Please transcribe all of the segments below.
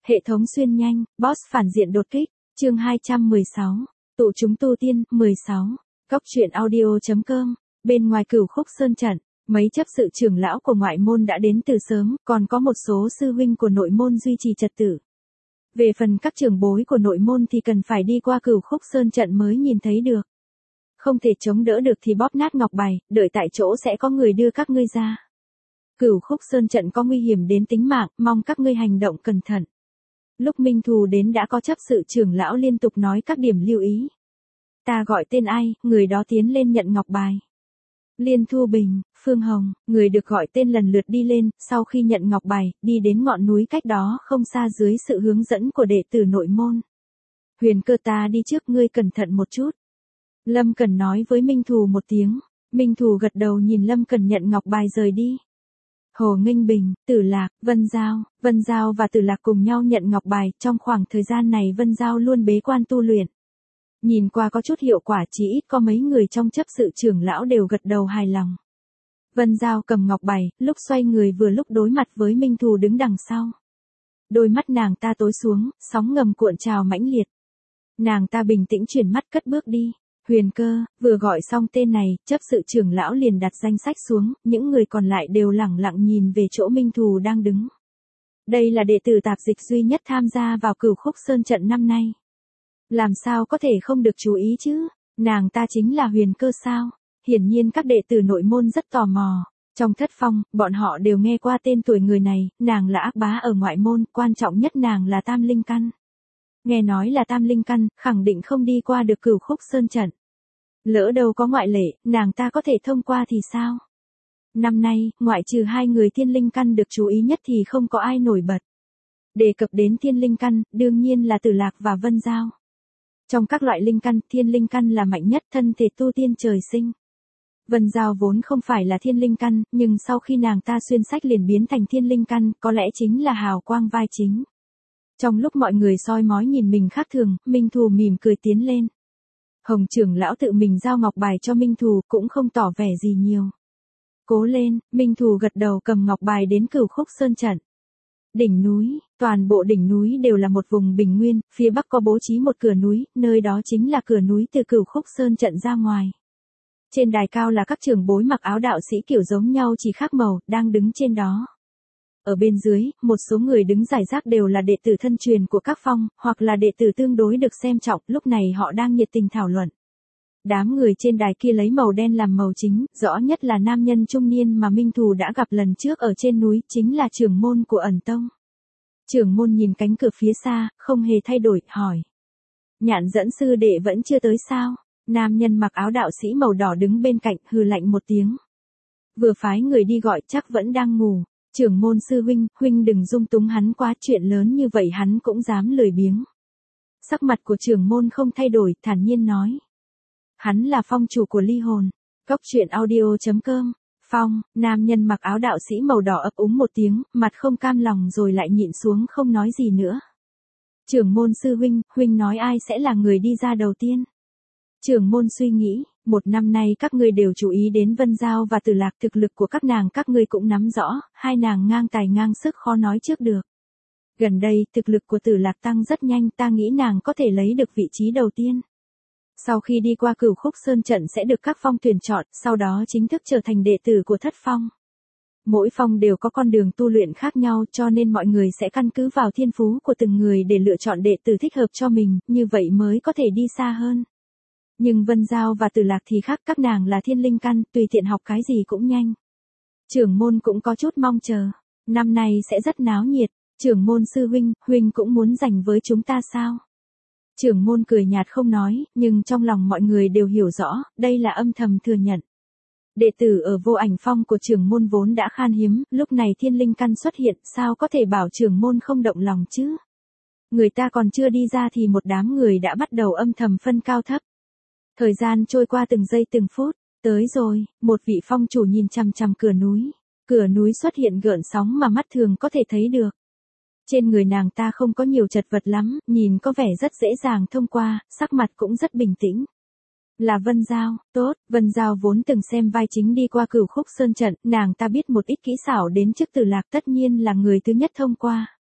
Hệ thống xuyên nhanh, boss phản diện đột kích, chương 216, tụ chúng tu tiên, 16, Cóc truyện audio.com, bên ngoài Cửu Khúc Sơn trận, mấy chấp sự trưởng lão của ngoại môn đã đến từ sớm, còn có một số sư huynh của nội môn duy trì trật tự. Về phần các trưởng bối của nội môn thì cần phải đi qua Cửu Khúc Sơn trận mới nhìn thấy được. Không thể chống đỡ được thì bóp nát ngọc bài, đợi tại chỗ sẽ có người đưa các ngươi ra. Cửu Khúc Sơn trận có nguy hiểm đến tính mạng, mong các ngươi hành động cẩn thận. Lúc Minh Thù đến đã có chấp sự trưởng lão liên tục nói các điểm lưu ý. Ta gọi tên ai, người đó tiến lên nhận ngọc bài. Liên Thu Bình, Phương Hồng, người được gọi tên lần lượt đi lên, sau khi nhận ngọc bài, đi đến ngọn núi cách đó không xa dưới sự hướng dẫn của đệ tử nội môn. Huyền Cơ, ta đi trước, ngươi cẩn thận một chút. Lâm Cẩn nói với Minh Thù một tiếng, Minh Thù gật đầu nhìn Lâm Cẩn nhận ngọc bài rời đi. Hồ Nghênh Bình, Tử Lạc, Vân Giao và Tử Lạc cùng nhau nhận ngọc bài, trong khoảng thời gian này Vân Giao luôn bế quan tu luyện. Nhìn qua có chút hiệu quả, chỉ ít có mấy người trong chấp sự trưởng lão đều gật đầu hài lòng. Vân Giao cầm ngọc bài, lúc xoay người vừa lúc đối mặt với Minh Thù đứng đằng sau. Đôi mắt nàng ta tối xuống, sóng ngầm cuộn trào mãnh liệt. Nàng ta bình tĩnh chuyển mắt cất bước đi. Huyền Cơ, vừa gọi xong tên này, chấp sự trưởng lão liền đặt danh sách xuống, những người còn lại đều lẳng lặng nhìn về chỗ Minh Thù đang đứng. Đây là đệ tử tạp dịch duy nhất tham gia vào Cửu Khúc Sơn trận năm nay. Làm sao có thể không được chú ý chứ, nàng ta chính là Huyền Cơ sao? Hiển nhiên các đệ tử nội môn rất tò mò. Trong thất phong, bọn họ đều nghe qua tên tuổi người này, nàng là ác bá ở ngoại môn, quan trọng nhất nàng là tam linh căn. Nghe nói là tam linh căn, khẳng định không đi qua được Cửu Khúc Sơn trận. Lỡ đâu có ngoại lệ, nàng ta có thể thông qua thì sao? Năm nay, ngoại trừ hai người thiên linh căn được chú ý nhất thì không có ai nổi bật. Đề cập đến thiên linh căn, đương nhiên là Tử Lạc và Vân Giao. Trong các loại linh căn, thiên linh căn là mạnh nhất, thân thể tu tiên trời sinh. Vân Giao vốn không phải là thiên linh căn, nhưng sau khi nàng ta xuyên sách liền biến thành thiên linh căn, có lẽ chính là hào quang vai chính. Trong lúc mọi người soi mói nhìn mình khác thường, Minh Thù mỉm cười tiến lên. Hồng trưởng lão tự mình giao ngọc bài cho Minh Thù, cũng không tỏ vẻ gì nhiều. Cố lên, Minh Thù gật đầu cầm ngọc bài đến Cửu Khúc Sơn trận. Đỉnh núi, toàn bộ đỉnh núi đều là một vùng bình nguyên, phía bắc có bố trí một cửa núi, nơi đó chính là cửa núi từ Cửu Khúc Sơn trận ra ngoài. Trên đài cao là các trưởng bối mặc áo đạo sĩ kiểu giống nhau chỉ khác màu, đang đứng trên đó. Ở bên dưới, một số người đứng rải rác đều là đệ tử thân truyền của các phong, hoặc là đệ tử tương đối được xem trọng, lúc này họ đang nhiệt tình thảo luận. Đám người trên đài kia lấy màu đen làm màu chính, rõ nhất là nam nhân trung niên mà Minh Thù đã gặp lần trước ở trên núi, chính là trưởng môn của Ẩn Tông. Trưởng môn nhìn cánh cửa phía xa, không hề thay đổi, hỏi. Nhạn dẫn sư đệ vẫn chưa tới sao? Nam nhân mặc áo đạo sĩ màu đỏ đứng bên cạnh, hừ lạnh một tiếng. Vừa phái người đi gọi, chắc vẫn đang ngủ. Trưởng môn sư huynh đừng dung túng hắn quá, chuyện lớn như vậy hắn cũng dám lười biếng. Sắc mặt của trưởng môn không thay đổi, thản nhiên nói. Hắn là phong chủ của Ly Hồn. Cóc truyện audio.com. Phong, nam nhân mặc áo đạo sĩ màu đỏ ấp úng một tiếng, mặt không cam lòng rồi lại nhịn xuống không nói gì nữa. Trưởng môn sư huynh nói ai sẽ là người đi ra đầu tiên? Trưởng môn suy nghĩ, một năm nay các ngươi đều chú ý đến Vân Giao và Tử Lạc, thực lực của các nàng các ngươi cũng nắm rõ, hai nàng ngang tài ngang sức khó nói trước được. Gần đây, thực lực của Tử Lạc tăng rất nhanh, ta nghĩ nàng có thể lấy được vị trí đầu tiên. Sau khi đi qua Cửu Khúc Sơn trận sẽ được các phong tuyển chọn, sau đó chính thức trở thành đệ tử của thất phong. Mỗi phong đều có con đường tu luyện khác nhau, cho nên mọi người sẽ căn cứ vào thiên phú của từng người để lựa chọn đệ tử thích hợp cho mình, như vậy mới có thể đi xa hơn. Nhưng Vân Giao và Tử Lạc thì khác, các nàng là thiên linh căn, tùy tiện học cái gì cũng nhanh. Trưởng môn cũng có chút mong chờ, năm nay sẽ rất náo nhiệt, trưởng môn sư huynh cũng muốn giành với chúng ta sao? Trưởng môn cười nhạt không nói, nhưng trong lòng mọi người đều hiểu rõ, đây là âm thầm thừa nhận. Đệ tử ở Vô Ảnh Phong của trưởng môn vốn đã khan hiếm, lúc này thiên linh căn xuất hiện, sao có thể bảo trưởng môn không động lòng chứ? Người ta còn chưa đi ra thì một đám người đã bắt đầu âm thầm phân cao thấp. Thời gian trôi qua từng giây từng phút, tới rồi, một vị phong chủ nhìn chằm chằm cửa núi xuất hiện gợn sóng mà mắt thường có thể thấy được. Trên người nàng ta không có nhiều chật vật lắm, nhìn có vẻ rất dễ dàng thông qua, sắc mặt cũng rất bình tĩnh. Là Vân Giao, tốt, Vân Giao vốn từng xem vai chính đi qua Cửu Khúc Sơn trận, nàng ta biết một ít kỹ xảo đến trước Tử Lạc, tất nhiên là người thứ nhất thông qua.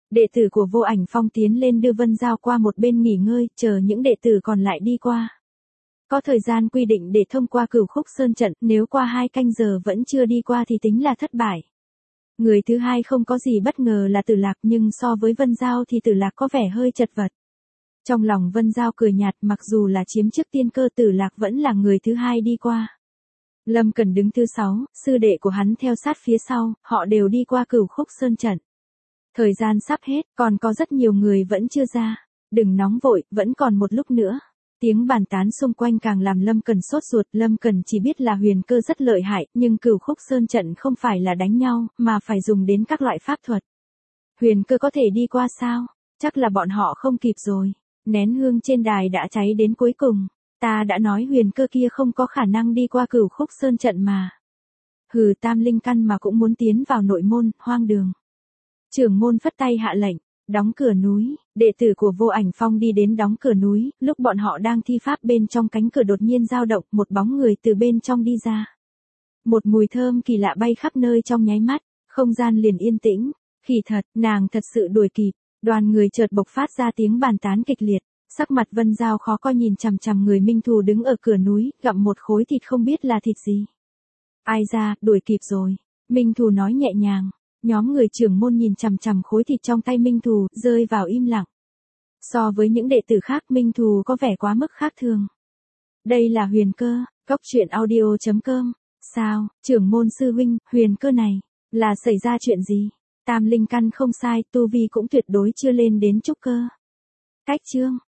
Đệ tử của Vô Ảnh Phong tiến lên đưa Vân Giao qua một bên nghỉ ngơi, chờ những đệ tử còn lại đi qua. Có thời gian quy định để thông qua Cửu Khúc Sơn trận, nếu qua 2 canh giờ vẫn chưa đi qua thì tính là thất bại. Người thứ hai không có gì bất ngờ là Tử Lạc, nhưng so với Vân Giao thì Tử Lạc có vẻ hơi chật vật. Trong lòng Vân Giao cười nhạt, mặc dù là chiếm trước tiên cơ, Tử Lạc vẫn là người thứ hai đi qua. Lâm Cẩn đứng thứ 6, sư đệ của hắn theo sát phía sau, họ đều đi qua Cửu Khúc Sơn trận. Thời gian sắp hết, còn có rất nhiều người vẫn chưa ra. Đừng nóng vội, vẫn còn một lúc nữa. Tiếng bàn tán xung quanh càng làm Lâm Cẩn sốt ruột. Lâm Cẩn chỉ biết là Huyền Cơ rất lợi hại, nhưng Cửu Khúc Sơn trận không phải là đánh nhau, mà phải dùng đến các loại pháp thuật. Huyền Cơ có thể đi qua sao? Chắc là bọn họ không kịp rồi. Nén hương trên đài đã cháy đến cuối cùng. Ta đã nói Huyền Cơ kia không có khả năng đi qua Cửu Khúc Sơn trận mà. Hừ, Tam Linh Căn mà cũng muốn tiến vào nội môn, hoang đường. Trưởng môn phất tay hạ lệnh, đóng cửa núi. Đệ tử của Vô Ảnh Phong đi đến đóng cửa núi, lúc bọn họ đang thi pháp bên trong cánh cửa đột nhiên dao động, một bóng người từ bên trong đi ra. Một mùi thơm kỳ lạ bay khắp nơi trong nháy mắt, không gian liền yên tĩnh. Khỉ thật, nàng thật sự đuổi kịp. Đoàn người chợt bộc phát ra tiếng bàn tán kịch liệt. Sắc mặt Vân Giao khó coi nhìn chằm chằm người Minh Thù đứng ở cửa núi, gặm một khối thịt không biết là thịt gì. Ai ra, đuổi kịp rồi. Minh Thù nói nhẹ nhàng. Nhóm người trưởng môn nhìn chằm chằm khối thịt trong tay Minh Thù, rơi vào im lặng. So với những đệ tử khác, Minh Thù có vẻ quá mức khác thường. Đây là Huyền Cơ, Cốc Truyện Audio.com. Sao, trưởng môn sư huynh, Huyền Cơ này, là xảy ra chuyện gì? Tam Linh Căn không sai, tu vi cũng tuyệt đối chưa lên đến trúc cơ. Cách chương.